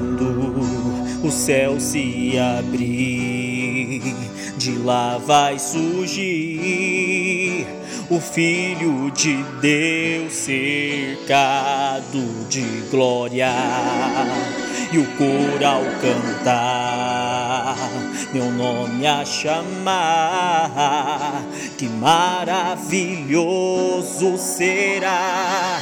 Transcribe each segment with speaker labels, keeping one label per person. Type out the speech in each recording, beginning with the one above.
Speaker 1: Quando o céu se abrir, de lá vai surgir o Filho de Deus cercado de glória, e o coral cantar, meu nome a chamar. Que maravilhoso será!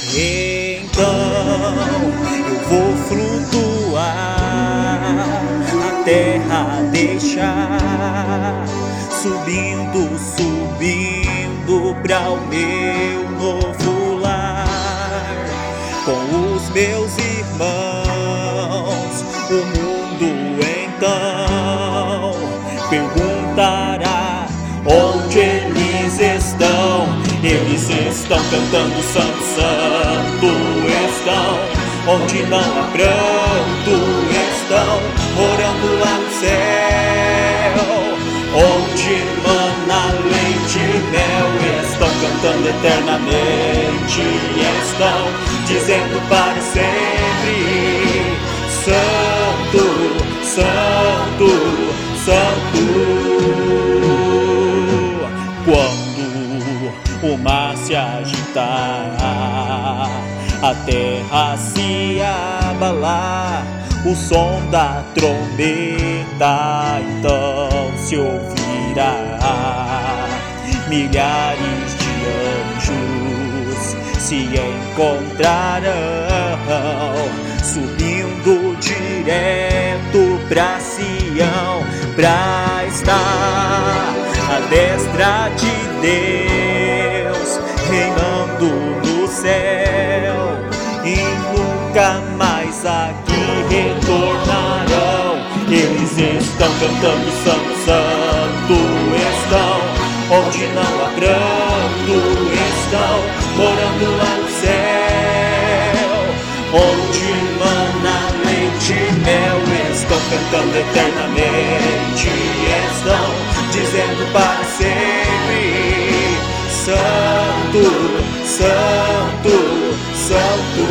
Speaker 1: Então eu vou flutuar, a terra deixar, subindo, subindo pra o meu novo lar. Com os meus irmãos, o mundo então perguntará onde eles estão. Eles estão cantando santo, santo estão, onde não há pranto estão, morando lá no céu, onde mana leite e mel. Estão cantando eternamente, estão dizendo para sempre: santo, santo, santo. Quando o mar se agitar, a terra se abalar, o som da trombeta então se ouvirá. Milhares de anjos se encontrarão, subindo direto pra Sião, pra estar à destra de Deus, reinando no céu, e nunca mais aqui retornarão. Eles estão cantando santo, santo estão, onde não há pranto estão, morando lá no céu, onde mana leite e mel. Estão cantando eternamente, estão dizendo para sempre: santo, santo, santo.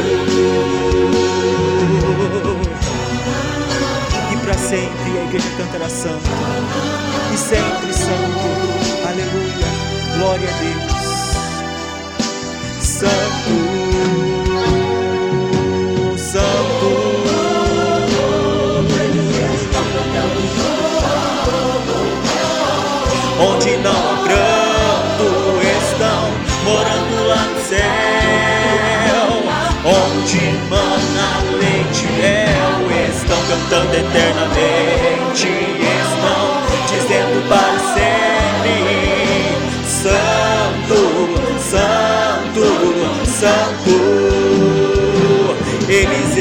Speaker 1: E para sempre a igreja cantará santo, e sempre santo. Aleluia, glória a Deus. Santo, santo. Onde não há pranto estão, morando lá no céu, onde mana leite e mel. Estão cantando eternamente, estão dizendo para sempre: santo, santo, santo. Eles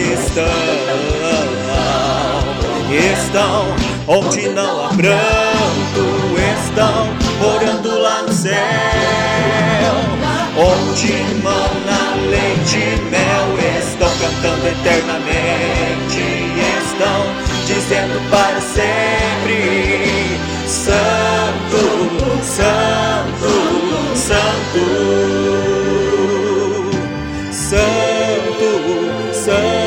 Speaker 1: estão onde não há pranto estão, morando lá no céu, onde mana leite e mel. Estão cantando eternamente, estão dizendo para sempre: santo, santo, santo, santo, santo.